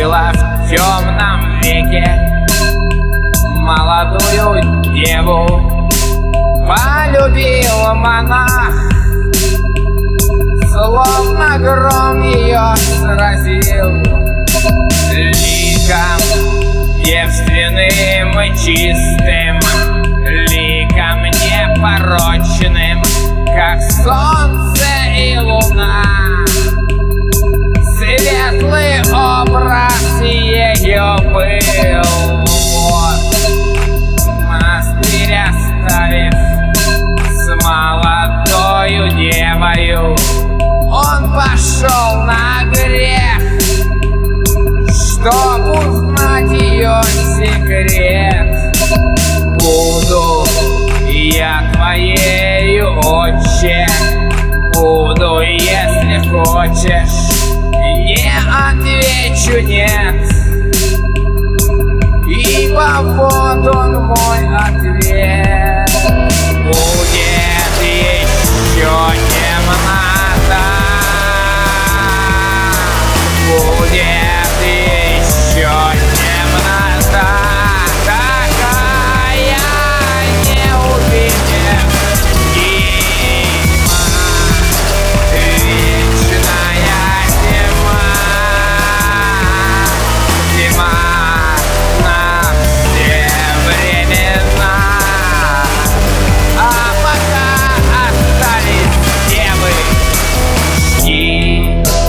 Жила в темном веке молодую деву полюбил монах, словно гром ее сразил. Ликом девственным и чистым, ликом непорочным, как солнце и луна. Светлый образ ее был. Вот, монастырь оставив с молодою девою, он пошел на грех, чтоб узнать ее секрет. Буду я твоею, отче, буду, если хочешь. Не отвечу нет, ибо вот он мой ответ. Будет еще темнота, будет еще темнота, такая не увидим мимо. Вечная зима, зима на все времена. А пока остались девы, жди.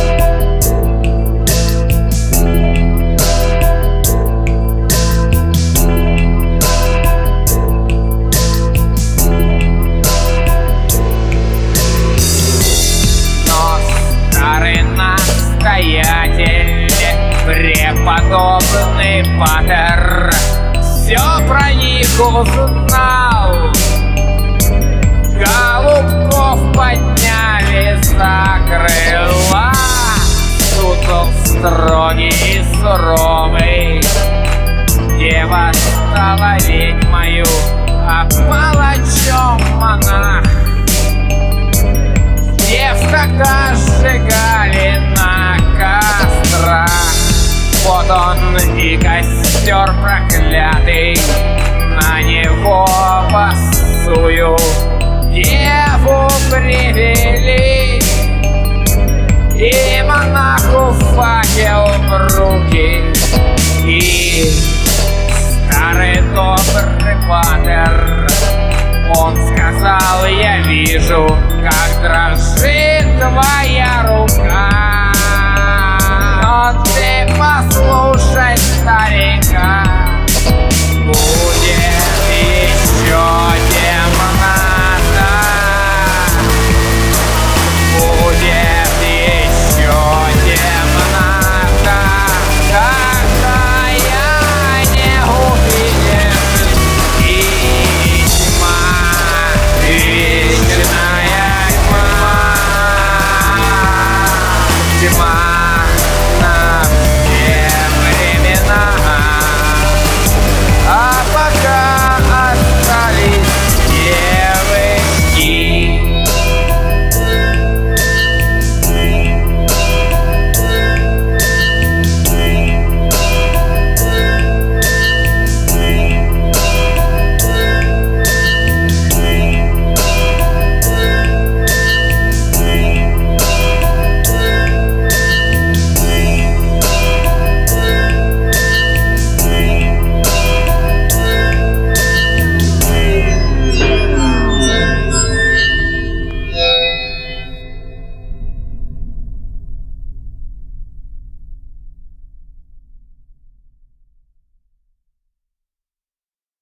Но старый настоятель, преподобный патер, все про них узнал. Голубков подняли за крыла, суд был строгий и суровый. Дева стала ведьмою, а палачом монах. Дев тогда сжигали на кострах. Вот он и костер проклятый, на него босую деву привели. И монаху факел в руки, и старый добрый патер, он сказал: я вижу, как дрожит